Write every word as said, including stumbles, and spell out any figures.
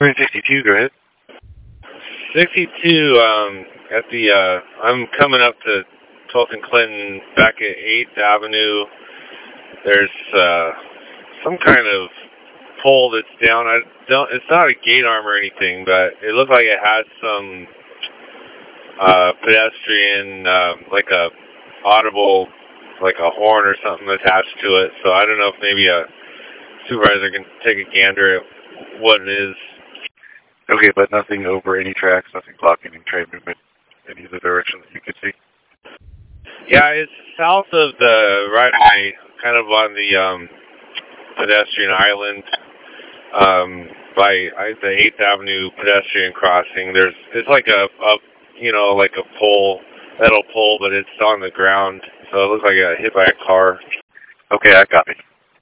sixty-two, go ahead. sixty-two, um, at the, uh, I'm coming up to twelfth and Clinton, back at eighth Avenue. There's, uh, some kind of pole that's down. I don't, it's not a gate arm or anything, but it looked like it had some, uh, pedestrian, um, like a audible, like a horn or something attached to it. So I don't know if maybe a supervisor can take a gander at what it is. Okay, but nothing over any tracks, nothing blocking any train movement in either direction that you could see? Yeah, it's south of the right-of-way, kind of on the um, pedestrian island, um, by I, the eighth Avenue pedestrian crossing. There's, it's like a, a, you know, like a pole, metal pole, but it's on the ground, so it looks like it got hit by a car. Okay, I copy.